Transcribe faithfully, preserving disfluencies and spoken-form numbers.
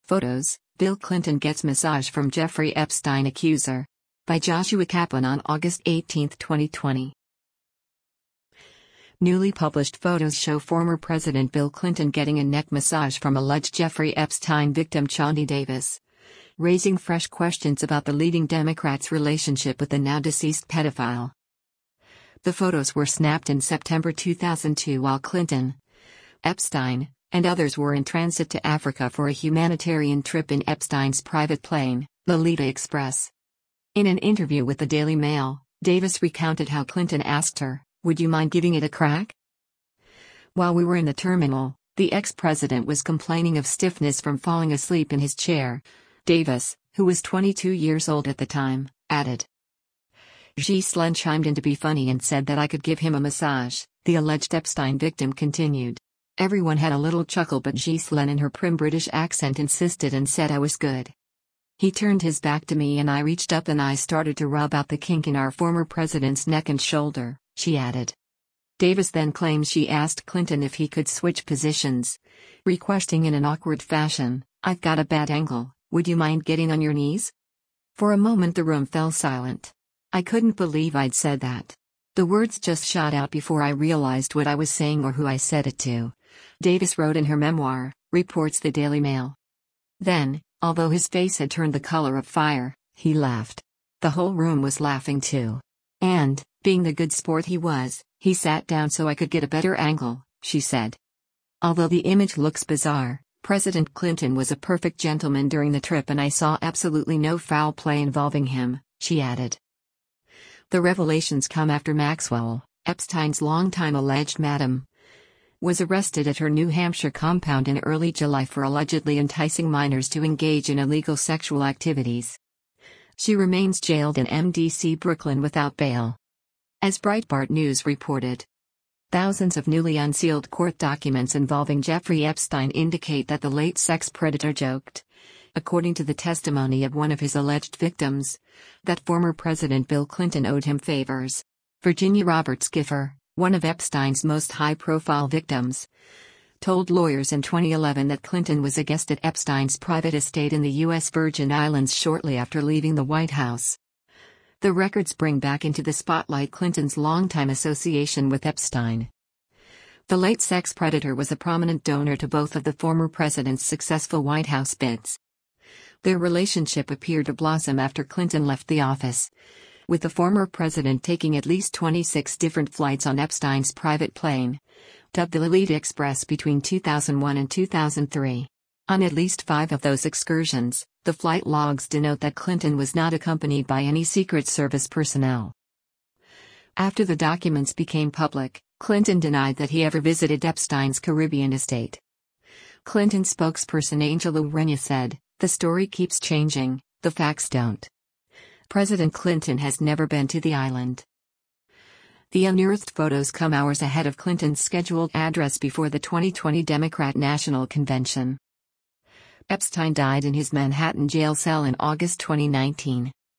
Photos: Bill Clinton gets massage from Jeffrey Epstein accuser. By Joshua Kaplan on August eighteenth, twenty twenty. Newly published photos show former President Bill Clinton getting a neck massage from alleged Jeffrey Epstein victim Chandi Davis, raising fresh questions about the leading Democrat's relationship with the now-deceased pedophile. The photos were snapped in September two thousand two while Clinton, Epstein, and others were in transit to Africa for a humanitarian trip in Epstein's private plane, Lolita Express. In an interview with the Daily Mail, Davis recounted how Clinton asked her, "Would you mind giving it a crack?" While we were in the terminal, the ex-president was complaining of stiffness from falling asleep in his chair. Davis, who was twenty-two years old at the time, added. Ghislaine chimed in to be funny and said that I could give him a massage, the alleged Epstein victim continued. Everyone had a little chuckle, but Ghislaine in her prim British accent insisted and said I was good. He turned his back to me and I reached up and I started to rub out the kink in our former president's neck and shoulder, she added. Davis then claims she asked Clinton if he could switch positions, requesting in an awkward fashion, "I've got a bad angle, would you mind getting on your knees?" For a moment the room fell silent. I couldn't believe I'd said that. The words just shot out before I realized what I was saying or who I said it to, Davis wrote in her memoir, reports the Daily Mail. Then, although his face had turned the color of fire, he laughed. The whole room was laughing too. And, being the good sport he was, he sat down so I could get a better angle, she said. Although the image looks bizarre, President Clinton was a perfect gentleman during the trip and I saw absolutely no foul play involving him, she added. The revelations come after Maxwell, Epstein's longtime alleged madam, was arrested at her New Hampshire compound in early July for allegedly enticing minors to engage in illegal sexual activities. She remains jailed in M D C Brooklyn without bail. As Breitbart News reported, thousands of newly unsealed court documents involving Jeffrey Epstein indicate that the late sex predator joked, according to the testimony of one of his alleged victims, that former President Bill Clinton owed him favors. Virginia Roberts Gifford, one of Epstein's most high-profile victims, told lawyers in twenty eleven that Clinton was a guest at Epstein's private estate in the U S Virgin Islands shortly after leaving the White House. The records bring back into the spotlight Clinton's longtime association with Epstein. The late sex predator was a prominent donor to both of the former president's successful White House bids. Their relationship appeared to blossom after Clinton left the office, with the former president taking at least twenty-six different flights on Epstein's private plane, dubbed the Lolita Express, between two thousand one and two thousand three. On at least five of those excursions, the flight logs denote that Clinton was not accompanied by any Secret Service personnel. After the documents became public, Clinton denied that he ever visited Epstein's Caribbean estate. Clinton spokesperson Angela Urena said, "The story keeps changing, the facts don't. President Clinton has never been to the island." The unearthed photos come hours ahead of Clinton's scheduled address before the twenty twenty Democrat National Convention. Epstein died in his Manhattan jail cell in August twenty nineteen.